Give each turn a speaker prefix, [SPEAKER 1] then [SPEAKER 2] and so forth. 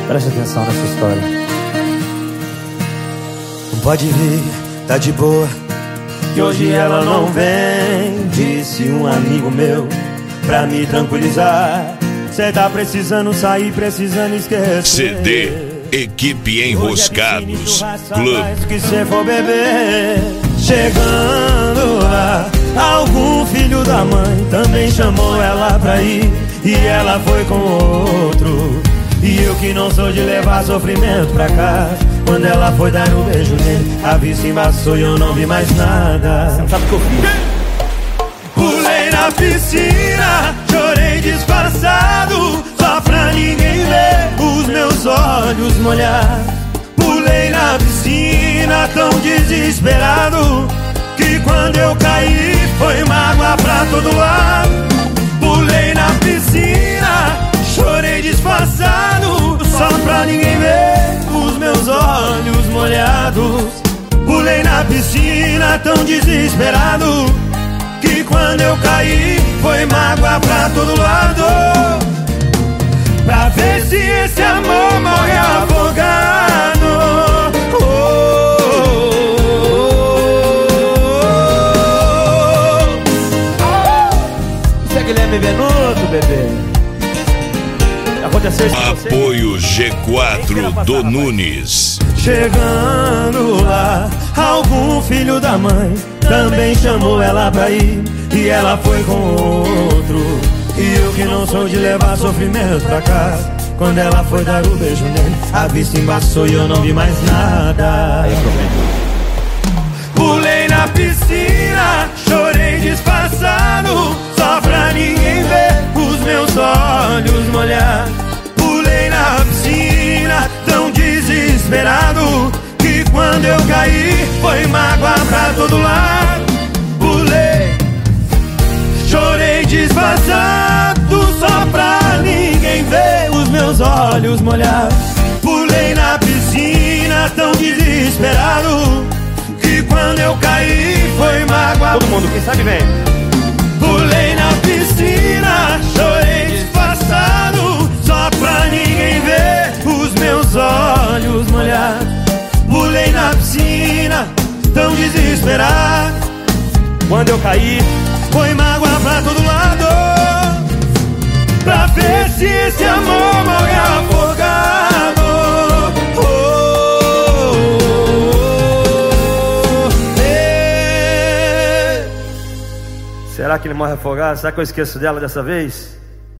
[SPEAKER 1] Preste atenção nessa história.
[SPEAKER 2] Pode vir, tá de boa, que hoje ela não vem, disse um amigo meu, pra me tranquilizar. Cê tá precisando sair, precisando esquecer.
[SPEAKER 3] CD Equipe Enroscados Clube.
[SPEAKER 2] Que cê for beber, chegando lá, algum filho da mãe também chamou ela pra ir, e ela foi com outro. E eu que não sou de levar sofrimento pra casa, quando ela foi dar um beijo nele, a vista embaçou e eu não vi mais nada.
[SPEAKER 1] Você não sabe o que eu fiz?
[SPEAKER 2] Pulei na piscina, chorei disfarçado, só pra ninguém ver os meus olhos molhar. Pulei na piscina tão desesperado, que quando eu caí foi mágoa pra todo lado. Pulei na piscina, chorei disfarçado, só pra ninguém ver os meus olhos molhados. Pulei na piscina tão desesperado, que quando eu caí foi mágoa pra todo lado. Pra ver se esse amor morre afogado.
[SPEAKER 1] Isso é Guilherme Venuto, bebê. Aconteceu isso com você?
[SPEAKER 3] Apoio G4 do Nunes.
[SPEAKER 2] Chegando lá, algum filho da mãe também chamou ela pra ir, e ela foi com outro. E eu que não sou de levar sofrimento pra casa, quando ela foi dar o beijo nele, a vista embaçou e eu não vi mais nada. Pulei na piscina, chorei disfarçado, só pra ninguém ver os meus olhos molhar. Pulei na piscina tão desesperado, que quando eu caí foi mágoa pra todo lado. Pulei, chorei disfarçado, só pra ninguém ver os meus olhos molhados. Pulei na piscina tão desesperado, que quando eu caí foi mágoa.
[SPEAKER 1] Todo mundo, quem sabe vem.
[SPEAKER 2] Pulei na piscina, chorei disfarçado, só pra ninguém ver os meus olhos molhados. Pulei na piscina tão desesperado,
[SPEAKER 1] Quando eu caí,
[SPEAKER 2] foi mágoa pra todo lado. Pra ver se esse amor morre afogado.
[SPEAKER 1] será que ele morre afogado? Será que eu esqueço dela dessa vez?